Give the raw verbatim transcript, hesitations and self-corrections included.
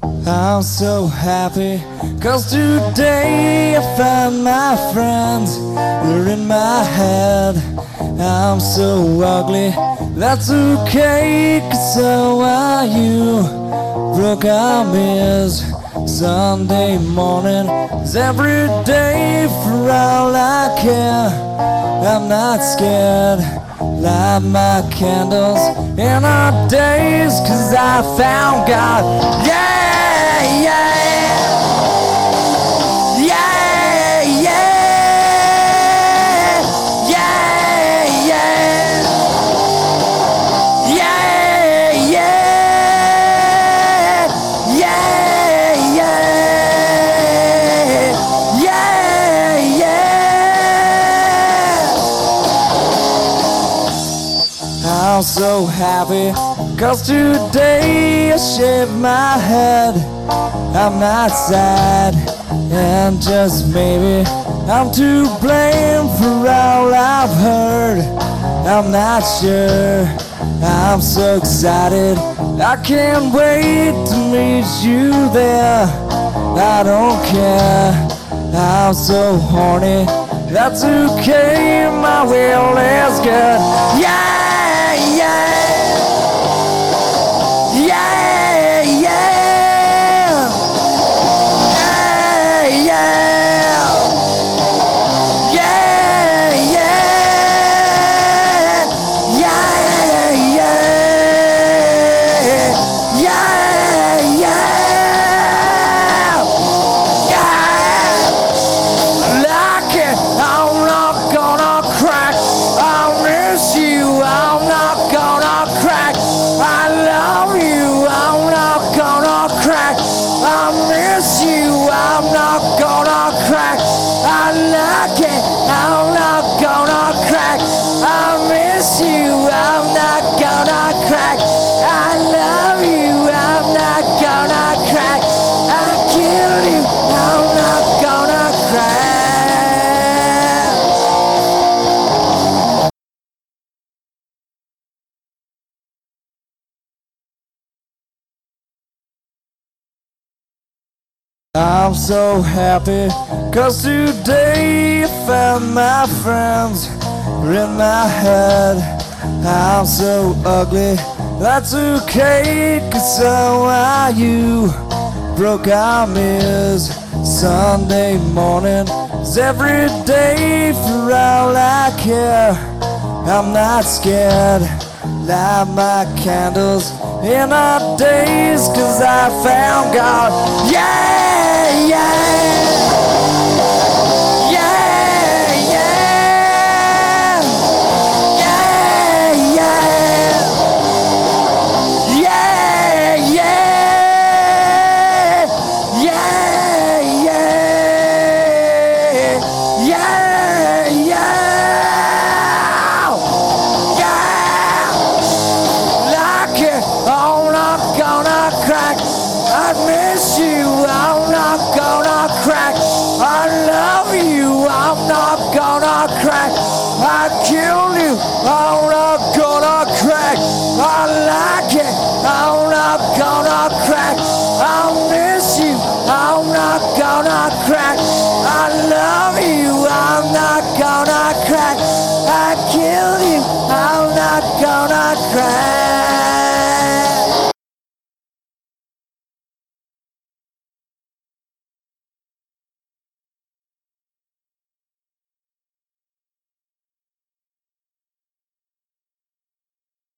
I'm so happy, cause today I found my friends. They're in my head. I'm so ugly, that's okay, cause so are you. Broke arm is Sunday morning, is every day for all I care. I'm not scared, light my candles in our days, cause I found God. Yeah, yeah, yeah, yeah, yeah, yeah, yeah, yeah, yeah, yeah, yeah, yeah. I'm so happy, cause today I shaved my head. I'm not sad, and just maybe I'm to blame for all I've heard. I'm not sure, I'm so excited, I can't wait to meet you there. I don't care, I'm so horny, that's okay, my will is good. Yeah, yeah, yeah, yeah, yeah, yeah, yeah, yeah, yeah, yeah, yeah. Like it, I'm not gonna crack. I miss you, I'm not gonna crack. I love you, I'm not gonna crack. I miss you, I'm not gonna crack. I like it, I'm not gonna crack. I miss you, I'm not gonna crack. I love you, I'm not gonna crack. I kill you, I'm not gonna crack. I'm so happy, cause today I found my friends. They're in my head. I'm so ugly, that's okay, cause so are you. Broke arm is Sunday morning, is every day for all I care. I'm not scared, light my candles in our days, cause I found God. Yeah, yeah, yeah, yeah, yeah, yeah, yeah, yeah, yeah, yeah, yeah, yeah. Like it, I'm not gonna crack. I miss you, I'm not gonna crack. I love you, I'm not gonna crack. I kill you, I'm not gonna crack. I like it, I'm not gonna crack. I miss you, I'm not gonna crack. I love you, I'm not gonna crack. I kill you, I'm not gonna crack.